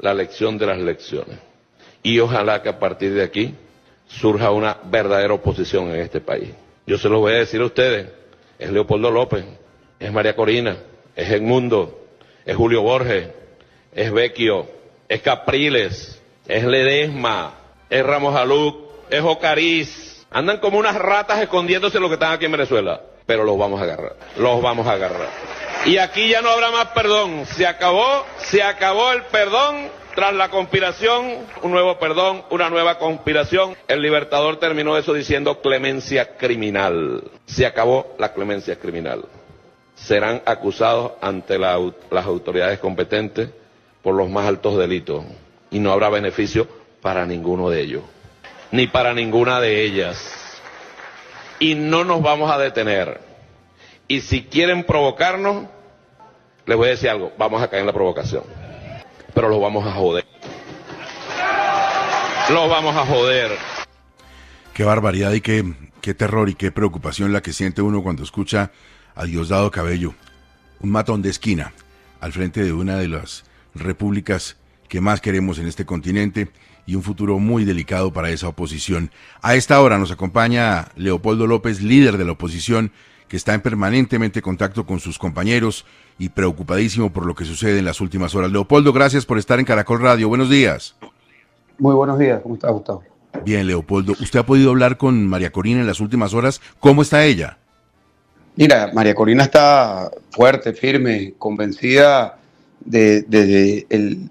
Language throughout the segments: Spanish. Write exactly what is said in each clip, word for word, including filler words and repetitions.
la lección de las lecciones. Y ojalá que a partir de aquí surja una verdadera oposición en este país. Yo se lo voy a decir a ustedes, es Leopoldo López, es María Corina, es Edmundo, es Julio Borges, es Vecchio, es Capriles, es Ledesma, es Ramos Aluc, es Ocariz. Andan como unas ratas escondiéndose los que están aquí en Venezuela, pero los vamos a agarrar, los vamos a agarrar. Y aquí ya no habrá más perdón, se acabó, se acabó el perdón. Tras la conspiración, un nuevo perdón, una nueva conspiración. El Libertador terminó eso diciendo clemencia criminal. Se acabó la clemencia criminal. Serán acusados ante la, las autoridades competentes por los más altos delitos. Y no habrá beneficio para ninguno de ellos, ni para ninguna de ellas. Y no nos vamos a detener. Y si quieren provocarnos, les voy a decir algo, vamos a caer en la provocación. Pero los vamos a joder. Los vamos a joder. Qué barbaridad y qué, qué terror y qué preocupación la que siente uno cuando escucha a Diosdado Cabello, un matón de esquina, al frente de una de las repúblicas que más queremos en este continente y un futuro muy delicado para esa oposición. A esta hora nos acompaña Leopoldo López, líder de la oposición, que está en permanentemente contacto con sus compañeros y preocupadísimo por lo que sucede en las últimas horas. Leopoldo, gracias por estar en Caracol Radio. Buenos días. Muy buenos días. ¿Cómo está, Gustavo? Bien, Leopoldo. ¿Usted ha podido hablar con María Corina en las últimas horas? ¿Cómo está ella? Mira, María Corina está fuerte, firme, convencida de, de, de el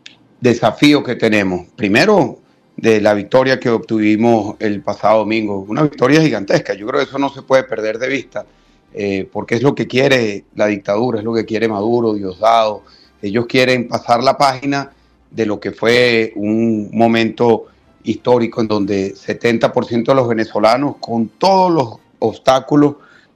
desafío que tenemos. Primero, de la victoria que obtuvimos el pasado domingo. Una victoria gigantesca. Yo creo que eso no se puede perder de vista. Eh, porque es lo que quiere la dictadura, es lo que quiere Maduro, Diosdado. Ellos quieren pasar la página de lo que fue un momento histórico en donde setenta por ciento de los venezolanos, con todos los obstáculos,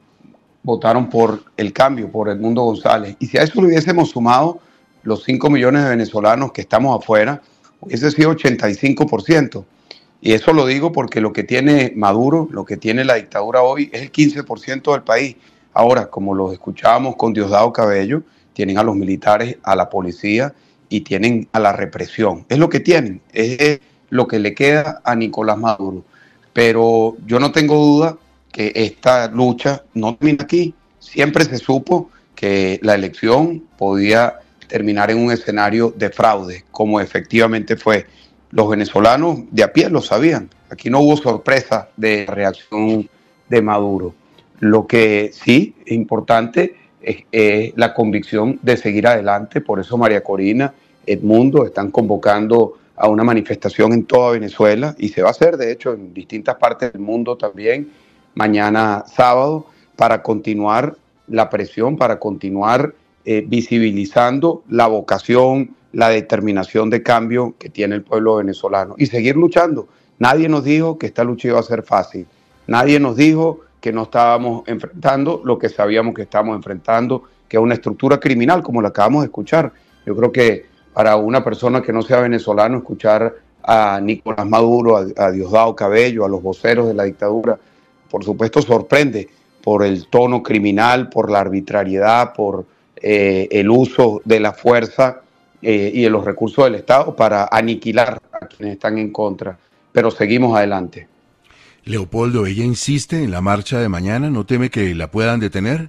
votaron por el cambio, por Edmundo González. Y si a eso le hubiésemos sumado los cinco millones de venezolanos que estamos afuera, hubiese sido ochenta y cinco por ciento. Y eso lo digo porque lo que tiene Maduro, lo que tiene la dictadura hoy es el quince por ciento del país. Ahora, como los escuchábamos con Diosdado Cabello, tienen a los militares, a la policía y tienen a la represión. Es lo que tienen, es lo que le queda a Nicolás Maduro. Pero yo no tengo duda que esta lucha no termina aquí. Siempre se supo que la elección podía terminar en un escenario de fraude, como efectivamente fue. Los venezolanos de a pie lo sabían. Aquí no hubo sorpresa de reacción de Maduro. Lo que sí es importante es, es la convicción de seguir adelante. Por eso María Corina, Edmundo están convocando a una manifestación en toda Venezuela y se va a hacer, de hecho, en distintas partes del mundo también, mañana sábado, para continuar la presión, para continuar eh, visibilizando la vocación, la determinación de cambio que tiene el pueblo venezolano y seguir luchando. Nadie nos dijo que esta lucha iba a ser fácil. Nadie nos dijo que no estábamos enfrentando lo que sabíamos que estábamos enfrentando, que es una estructura criminal, como la acabamos de escuchar. Yo creo que para una persona que no sea venezolano, escuchar a Nicolás Maduro, a, a Diosdado Cabello, a los voceros de la dictadura, por supuesto sorprende por el tono criminal, por la arbitrariedad, por eh, el uso de la fuerza Eh, y de los recursos del Estado para aniquilar a quienes están en contra, pero seguimos adelante. Leopoldo, ¿ella insiste en la marcha de mañana? ¿No teme que la puedan detener?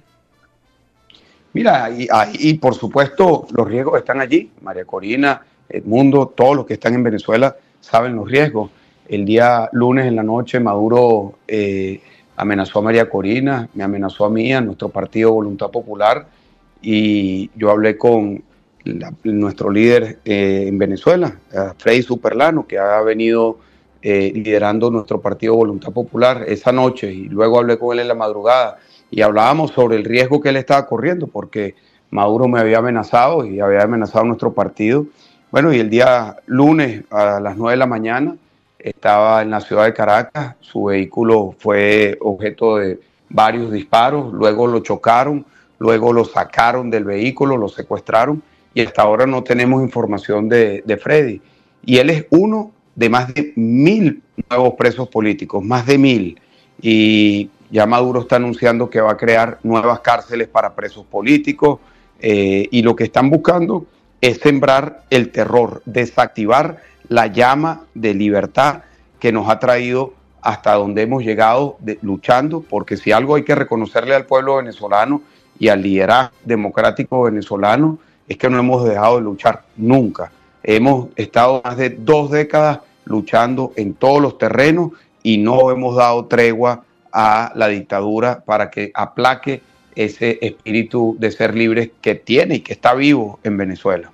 Mira, y, y por supuesto los riesgos están allí. María Corina, Edmundo, todos los que están en Venezuela saben los riesgos. El día lunes en la noche Maduro eh, amenazó a María Corina, me amenazó a mí, a nuestro partido Voluntad Popular, y yo hablé con La, nuestro líder eh, en Venezuela, Freddy Superlano, que ha venido eh, liderando nuestro partido Voluntad Popular esa noche, y luego hablé con él en la madrugada y hablábamos sobre el riesgo que él estaba corriendo, porque Maduro me había amenazado y había amenazado a nuestro partido. Bueno, y el día lunes a las nueve de la mañana estaba en la ciudad de Caracas, su vehículo fue objeto de varios disparos, luego lo chocaron, luego lo sacaron del vehículo, lo secuestraron, y hasta ahora no tenemos información de, de Freddy. Y él es uno de más de mil nuevos presos políticos, más de mil. Y ya Maduro está anunciando que va a crear nuevas cárceles para presos políticos. Eh, y lo que están buscando es sembrar el terror, desactivar la llama de libertad que nos ha traído hasta donde hemos llegado de, luchando, porque si algo hay que reconocerle al pueblo venezolano y al liderazgo democrático venezolano es que no hemos dejado de luchar nunca. Hemos estado más de dos décadas luchando en todos los terrenos y no hemos dado tregua a la dictadura para que aplaque ese espíritu de ser libres que tiene y que está vivo en Venezuela.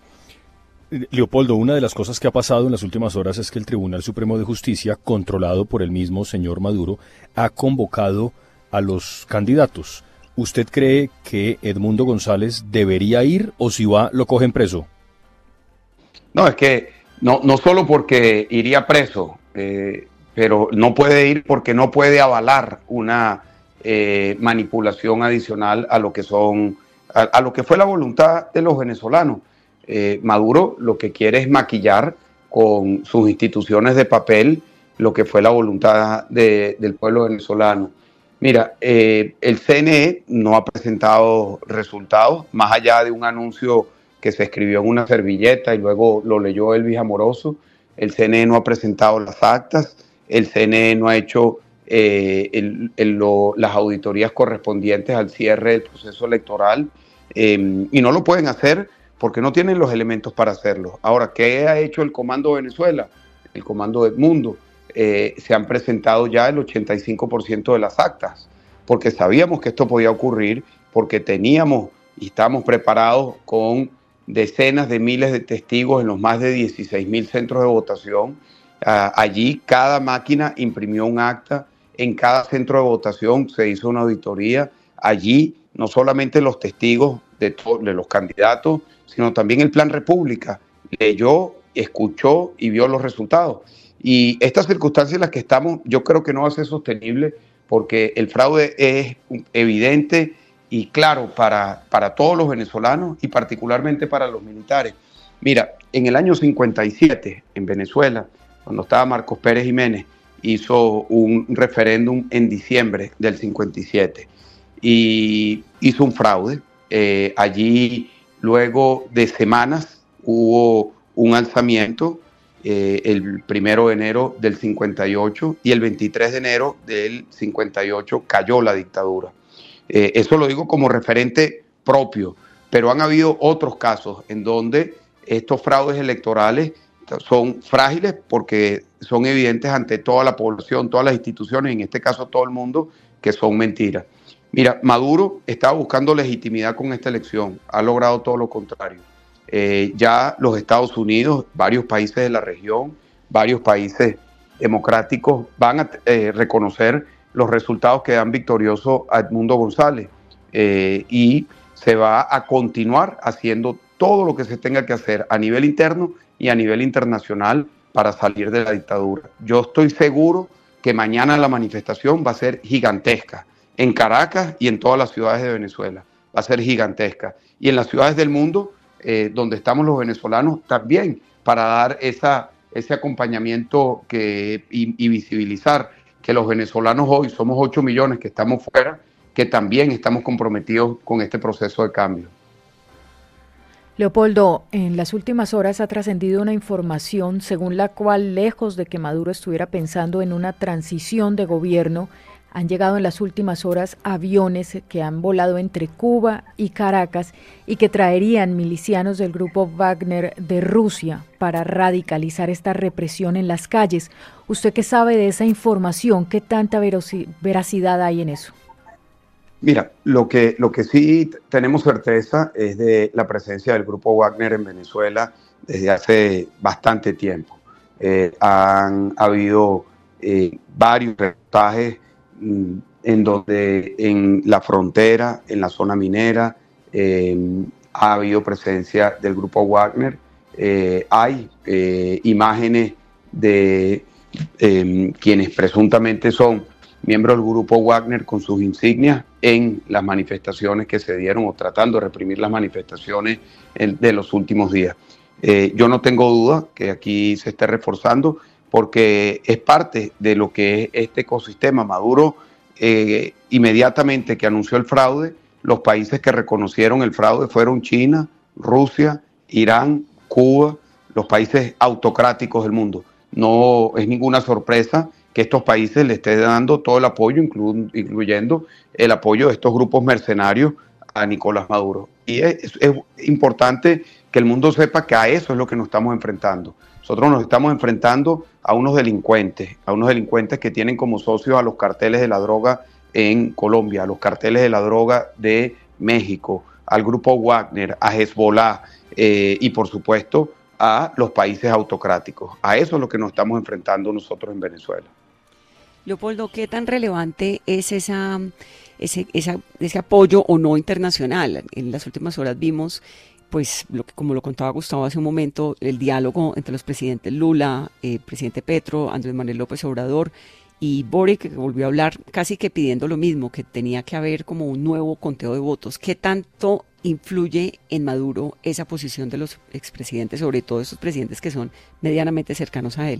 Leopoldo, una de las cosas que ha pasado en las últimas horas es que el Tribunal Supremo de Justicia, controlado por el mismo señor Maduro, ha convocado a los candidatos. ¿Usted cree que Edmundo González debería ir o si va lo cogen preso? No, es que no, no solo porque iría preso, eh, pero no puede ir porque no puede avalar una eh, manipulación adicional a lo que son, a, a lo que fue la voluntad de los venezolanos. Eh, Maduro lo que quiere es maquillar con sus instituciones de papel lo que fue la voluntad de, del pueblo venezolano. Mira, eh, el C N E no ha presentado resultados, más allá de un anuncio que se escribió en una servilleta y luego lo leyó Elvis Amoroso. El C N E no ha presentado las actas, el C N E no ha hecho eh, el, el, lo, las auditorías correspondientes al cierre del proceso electoral eh, y no lo pueden hacer porque no tienen los elementos para hacerlo. Ahora, ¿qué ha hecho el Comando Venezuela? El Comando Edmundo. Eh, se han presentado ya el ochenta y cinco por ciento de las actas, porque sabíamos que esto podía ocurrir, porque teníamos y estamos preparados con decenas de miles de testigos en los más de dieciséis mil centros de votación. Uh, allí cada máquina imprimió un acta, en cada centro de votación se hizo una auditoría. Allí no solamente los testigos de, de los candidatos, sino también el Plan República leyó, escuchó y vio los resultados. Y estas circunstancias en las que estamos, yo creo que no va a ser sostenible porque el fraude es evidente y claro para, para todos los venezolanos y particularmente para los militares. Mira, en el año cincuenta y siete, en Venezuela, cuando estaba Marcos Pérez Jiménez, hizo un referéndum en diciembre del cincuenta y siete y hizo un fraude. Eh, allí, luego de semanas, hubo un alzamiento. Eh, el primero de enero del cincuenta y ocho y el veintitrés de enero del cincuenta y ocho cayó la dictadura. Eh, eso lo digo como referente propio, pero han habido otros casos en donde estos fraudes electorales son frágiles porque son evidentes ante toda la población, todas las instituciones, en este caso todo el mundo, que son mentiras. Mira, Maduro estaba buscando legitimidad con esta elección, ha logrado todo lo contrario. Eh, ya los Estados Unidos, varios países de la región, varios países democráticos van a eh, reconocer los resultados que dan victorioso a Edmundo González eh, y se va a continuar haciendo todo lo que se tenga que hacer a nivel interno y a nivel internacional para salir de la dictadura. Yo estoy seguro que mañana la manifestación va a ser gigantesca en Caracas y en todas las ciudades de Venezuela, va a ser gigantesca y en las ciudades del mundo Eh, donde estamos los venezolanos también para dar esa, ese acompañamiento que, y, y visibilizar que los venezolanos hoy somos ocho millones que estamos fuera, que también estamos comprometidos con este proceso de cambio. Leopoldo, en las últimas horas ha trascendido una información según la cual, lejos de que Maduro estuviera pensando en una transición de gobierno, han llegado en las últimas horas aviones que han volado entre Cuba y Caracas y que traerían milicianos del grupo Wagner de Rusia para radicalizar esta represión en las calles. ¿Usted qué sabe de esa información? ¿Qué tanta veracidad hay en eso? Mira, lo que, lo que sí tenemos certeza es de la presencia del grupo Wagner en Venezuela desde hace bastante tiempo. Eh, han habido eh, varios reportajes en donde en la frontera, en la zona minera, eh, ha habido presencia del grupo Wagner. Eh, hay eh, imágenes de eh, quienes presuntamente son miembros del grupo Wagner con sus insignias en las manifestaciones que se dieron o tratando de reprimir las manifestaciones de los últimos días. Eh, yo no tengo duda que aquí se esté reforzando porque es parte de lo que es este ecosistema. Maduro, eh, inmediatamente que anunció el fraude, los países que reconocieron el fraude fueron China, Rusia Irán, Cuba, los países autocráticos del mundo. No es ninguna sorpresa que estos países le estén dando todo el apoyo, inclu- incluyendo el apoyo de estos grupos mercenarios a Nicolás Maduro. Y es, es importante que el mundo sepa que a eso es lo que nos estamos enfrentando. Nosotros nos estamos enfrentando a unos delincuentes, a unos delincuentes que tienen como socios a los carteles de la droga en Colombia, a los carteles de la droga de México, al grupo Wagner, a Hezbollah eh, y por supuesto a los países autocráticos. A eso es lo que nos estamos enfrentando nosotros en Venezuela. Leopoldo, ¿qué tan relevante es esa, ese, esa, ese apoyo o no internacional? En las últimas horas vimos, pues, lo que, como lo contaba Gustavo hace un momento, el diálogo entre los presidentes Lula, eh, presidente Petro, Andrés Manuel López Obrador y Boric, que volvió a hablar casi que pidiendo lo mismo, que tenía que haber como un nuevo conteo de votos. ¿Qué tanto influye en Maduro esa posición de los expresidentes, sobre todo esos presidentes que son medianamente cercanos a él?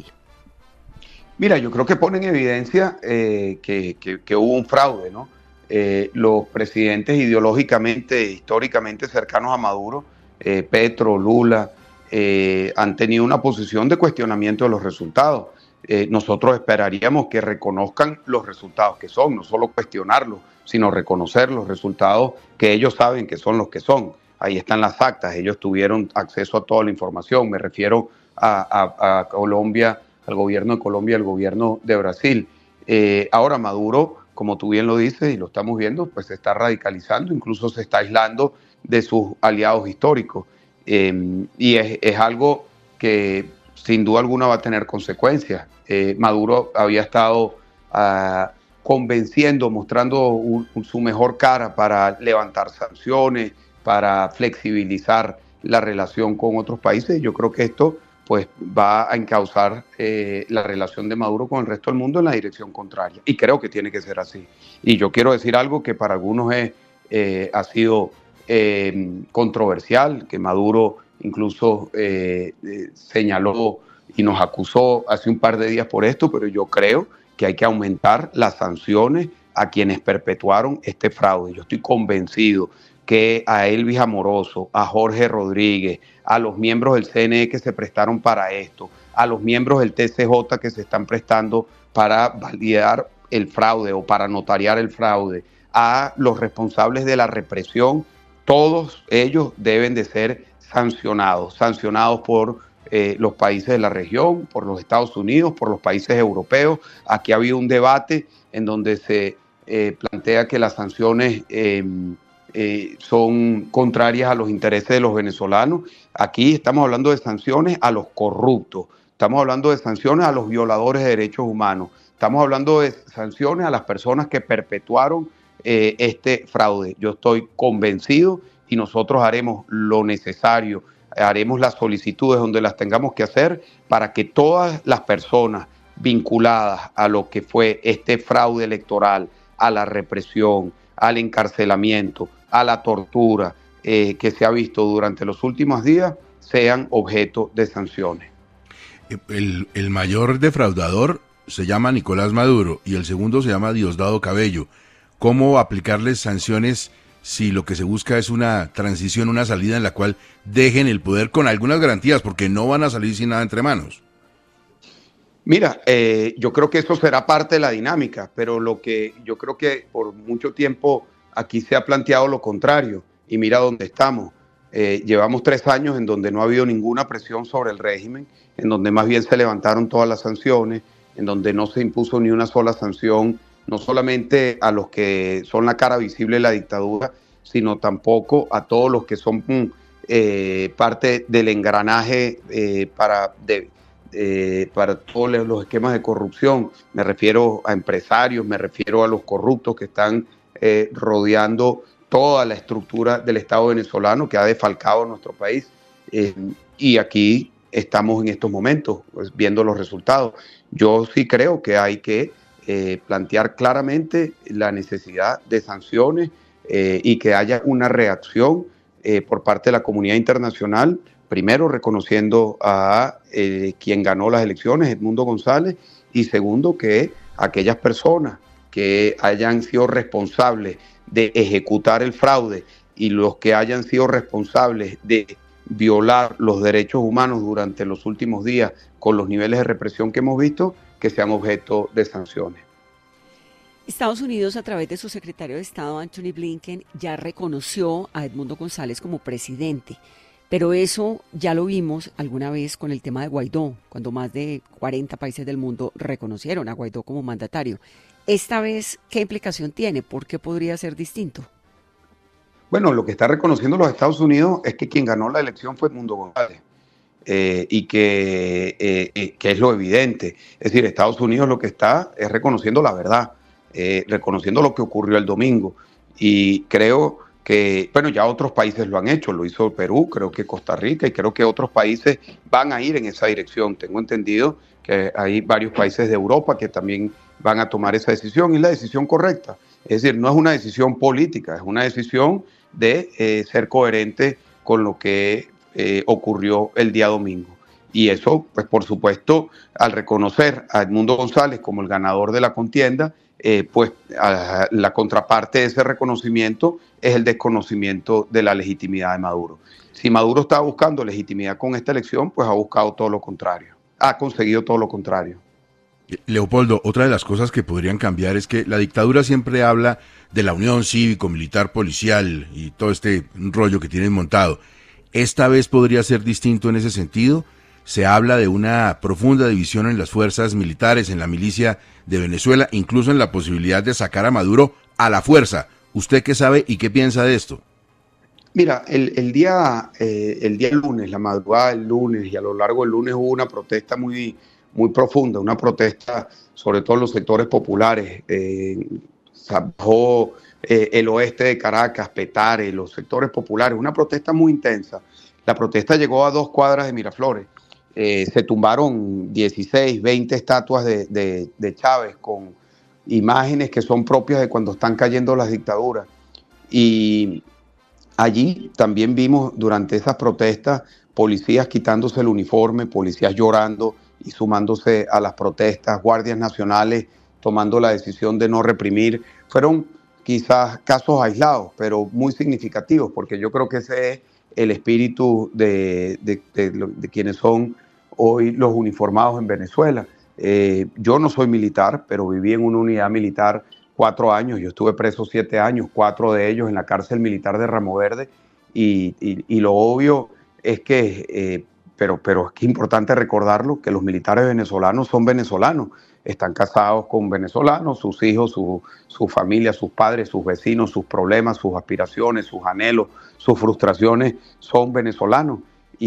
Mira, yo creo que pone en evidencia eh, que, que, que hubo un fraude, ¿no? Eh, los presidentes ideológicamente, históricamente cercanos a Maduro, eh, Petro, Lula, eh, han tenido una posición de cuestionamiento de los resultados. Eh, nosotros esperaríamos que reconozcan los resultados que son, no solo cuestionarlos, sino reconocer los resultados que ellos saben que son los que son. Ahí están las actas, ellos tuvieron acceso a toda la información. Me refiero a, a, a Colombia, al gobierno de Colombia y al gobierno de Brasil. Eh, ahora Maduro, como tú bien lo dices y lo estamos viendo, pues se está radicalizando, incluso se está aislando de sus aliados históricos. Eh, y es, es algo que sin duda alguna va a tener consecuencias. Eh, Maduro había estado uh, convenciendo, mostrando un, un, su mejor cara para levantar sanciones, para flexibilizar la relación con otros países. Yo creo que esto pues va a encauzar eh, la relación de Maduro con el resto del mundo en la dirección contraria. Y creo que tiene que ser así. Y yo quiero decir algo que para algunos es, eh, ha sido eh, controversial, que Maduro incluso eh, eh, señaló y nos acusó hace un par de días por esto, pero yo creo que hay que aumentar las sanciones a quienes perpetuaron este fraude. Yo estoy convencido que a Elvis Amoroso, a Jorge Rodríguez, a los miembros del C N E que se prestaron para esto, a los miembros del T C J que se están prestando para validar el fraude o para notariar el fraude, a los responsables de la represión, todos ellos deben de ser sancionados, sancionados por eh, los países de la región, por los Estados Unidos, por los países europeos. Aquí ha habido un debate en donde se eh, plantea que las sanciones eh, Eh, son contrarias a los intereses de los venezolanos. Aquí estamos hablando de sanciones a los corruptos, estamos hablando de sanciones a los violadores de derechos humanos, estamos hablando de sanciones a las personas que perpetuaron eh, este fraude. Yo estoy convencido y nosotros haremos lo necesario, haremos las solicitudes donde las tengamos que hacer para que todas las personas vinculadas a lo que fue este fraude electoral, a la represión, al encarcelamiento, a la tortura eh, que se ha visto durante los últimos días, sean objeto de sanciones. El, el mayor defraudador se llama Nicolás Maduro y el segundo se llama Diosdado Cabello. ¿Cómo aplicarles sanciones si lo que se busca es una transición, una salida en la cual dejen el poder con algunas garantías, porque no van a salir sin nada entre manos? Mira, eh, yo creo que eso será parte de la dinámica, pero lo que yo creo que por mucho tiempo aquí se ha planteado lo contrario, y mira dónde estamos. Eh, llevamos tres años en donde no ha habido ninguna presión sobre el régimen, en donde más bien se levantaron todas las sanciones, en donde no se impuso ni una sola sanción, no solamente a los que son la cara visible de la dictadura, sino tampoco a todos los que son eh, parte del engranaje eh, para... De, Eh, para todos los esquemas de corrupción. Me refiero a empresarios, me refiero a los corruptos que están eh, rodeando toda la estructura del Estado venezolano que ha defalcado a nuestro país. Eh, y aquí estamos en estos momentos pues, viendo los resultados. Yo sí creo que hay que eh, plantear claramente la necesidad de sanciones eh, y que haya una reacción eh, por parte de la comunidad internacional. Primero, reconociendo a eh, quien ganó las elecciones, Edmundo González, y segundo, que aquellas personas que hayan sido responsables de ejecutar el fraude y los que hayan sido responsables de violar los derechos humanos durante los últimos días con los niveles de represión que hemos visto, que sean objeto de sanciones. Estados Unidos, a través de su secretario de Estado, Anthony Blinken, ya reconoció a Edmundo González como presidente. Pero eso ya lo vimos alguna vez con el tema de Guaidó, cuando más de cuarenta países del mundo reconocieron a Guaidó como mandatario. Esta vez, ¿qué implicación tiene? ¿Por qué podría ser distinto? Bueno, lo que está reconociendo los Estados Unidos es que quien ganó la elección fue Edmundo González. Eh, y que, eh, eh, que es lo evidente. Es decir, Estados Unidos lo que está es reconociendo la verdad, eh, reconociendo lo que ocurrió el domingo. Y creo que, bueno, ya otros países lo han hecho, lo hizo Perú, creo que Costa Rica, y creo que otros países van a ir en esa dirección. Tengo entendido que hay varios países de Europa que también van a tomar esa decisión, y es la decisión correcta. Es decir, no es una decisión política, es una decisión de eh, ser coherente con lo que eh, ocurrió el día domingo. Y eso, pues por supuesto, al reconocer a Edmundo González como el ganador de la contienda, eh, pues a la contraparte de ese reconocimiento es el desconocimiento de la legitimidad de Maduro. Si Maduro estaba buscando legitimidad con esta elección, pues ha buscado todo lo contrario, ha conseguido todo lo contrario. Leopoldo, otra de las cosas que podrían cambiar es que la dictadura siempre habla de la unión cívico-militar-policial y todo este rollo que tienen montado. ¿Esta vez podría ser distinto en ese sentido? Se habla de una profunda división en las fuerzas militares, en la milicia de Venezuela, incluso en la posibilidad de sacar a Maduro a la fuerza. ¿Usted qué sabe y qué piensa de esto? Mira, el, el, día, eh, el día lunes, la madrugada del lunes y a lo largo del lunes hubo una protesta muy, muy profunda, una protesta sobre todo en los sectores populares. Eh, bajó eh, el oeste de Caracas, Petare, los sectores populares, una protesta muy intensa. La protesta llegó a dos cuadras de Miraflores. Eh, se tumbaron dieciséis, veinte estatuas de, de, de Chávez con imágenes que son propias de cuando están cayendo las dictaduras. Y allí también vimos durante esas protestas policías quitándose el uniforme, policías llorando y sumándose a las protestas, guardias nacionales tomando la decisión de no reprimir. Fueron quizás casos aislados, pero muy significativos, porque yo creo que ese es el espíritu de, de, de, de quienes son hoy los uniformados en Venezuela. Eh, yo no soy militar, pero viví en una unidad militar cuatro años. Yo estuve preso siete años, cuatro de ellos en la cárcel militar de Ramo Verde. Y, y, y lo obvio es que, eh, pero, pero es que es importante recordarlo, que los militares venezolanos son venezolanos. Están casados con venezolanos, sus hijos, su, su familia, sus padres, sus vecinos, sus problemas, sus aspiraciones, sus anhelos, sus frustraciones son venezolanos.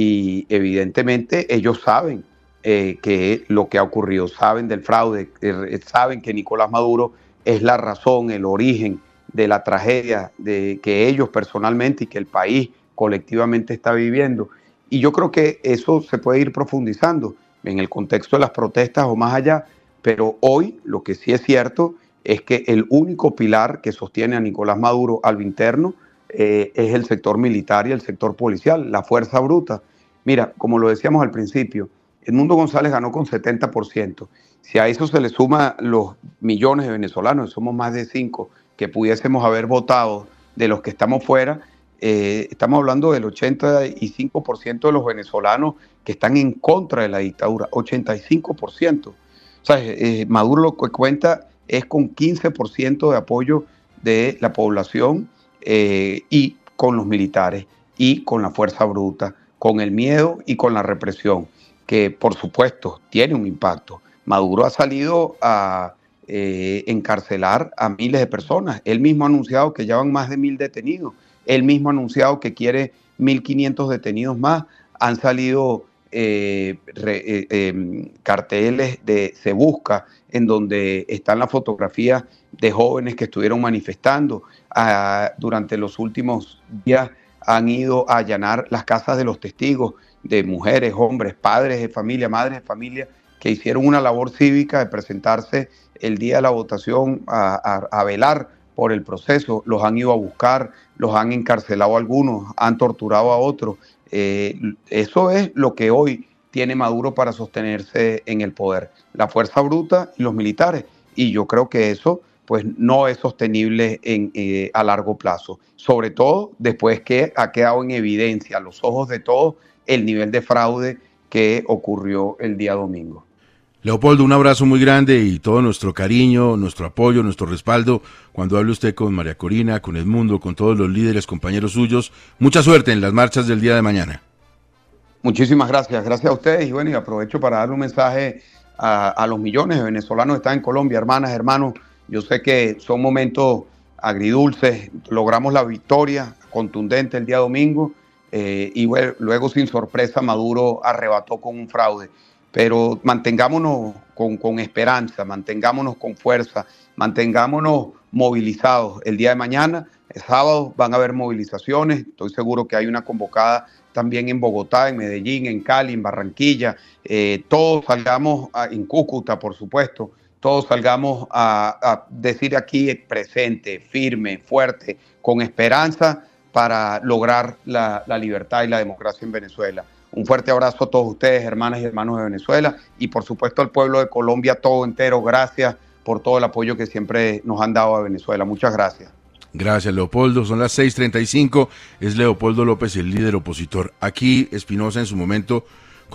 Y evidentemente ellos saben eh, que lo que ha ocurrido, saben del fraude, eh, saben que Nicolás Maduro es la razón, el origen de la tragedia de que ellos personalmente y que el país colectivamente está viviendo. Y yo creo que eso se puede ir profundizando en el contexto de las protestas o más allá, pero hoy lo que sí es cierto es que el único pilar que sostiene a Nicolás Maduro a lo interno Eh, es el sector militar y el sector policial, la fuerza bruta. Mira, como lo decíamos al principio, Edmundo González ganó con setenta por ciento. Si a eso se le suma los millones de venezolanos, somos más de cinco, que pudiésemos haber votado de los que estamos fuera, eh, estamos hablando del ochenta y cinco por ciento de los venezolanos que están en contra de la dictadura, ochenta y cinco por ciento. O sea, eh, Maduro lo que cuenta es con quince por ciento de apoyo de la población, Eh, y con los militares y con la fuerza bruta, con el miedo y con la represión, que por supuesto tiene un impacto. Maduro ha salido a eh, encarcelar a miles de personas. Él mismo ha anunciado que ya van más de mil detenidos. Él mismo ha anunciado que quiere mil quinientos detenidos más. Han salido eh, re, eh, eh, carteles de Se Busca, en donde están las fotografías de jóvenes que estuvieron manifestando. Uh, durante los últimos días han ido a allanar las casas de los testigos, de mujeres, hombres, padres de familia, madres de familia, que hicieron una labor cívica de presentarse el día de la votación a, a, a velar por el proceso. Los han ido a buscar, los han encarcelado a algunos, han torturado a otros. Eh, eso es lo que hoy tiene Maduro para sostenerse en el poder, la fuerza bruta y los militares. Y yo creo que eso pues no es sostenible en, eh, a largo plazo, sobre todo después que ha quedado en evidencia a los ojos de todos el nivel de fraude que ocurrió el día domingo. Leopoldo, un abrazo muy grande y todo nuestro cariño, nuestro apoyo, nuestro respaldo cuando hable usted con María Corina, con Edmundo, con todos los líderes, compañeros suyos. Mucha suerte en las marchas del día de mañana. Muchísimas gracias, gracias a ustedes y bueno, y aprovecho para darle un mensaje a, a los millones de venezolanos que están en Colombia, hermanas, hermanos. Yo sé que son momentos agridulces, logramos la victoria contundente el día domingo eh, y bueno, luego sin sorpresa Maduro arrebató con un fraude. Pero mantengámonos con, con esperanza, mantengámonos con fuerza, mantengámonos movilizados. El día de mañana, el sábado, van a haber movilizaciones. Estoy seguro que hay una convocada también en Bogotá, en Medellín, en Cali, en Barranquilla. Eh, todos salgamos, a, en Cúcuta, por supuesto, todos salgamos a, a decir aquí presente, firme, fuerte, con esperanza para lograr la, la libertad y la democracia en Venezuela. Un fuerte abrazo a todos ustedes, hermanas y hermanos de Venezuela, y por supuesto al pueblo de Colombia todo entero. Gracias por todo el apoyo que siempre nos han dado a Venezuela. Muchas gracias. Gracias, Leopoldo. Son las seis treinta y cinco. Es Leopoldo López, el líder opositor. Aquí Espinosa en su momento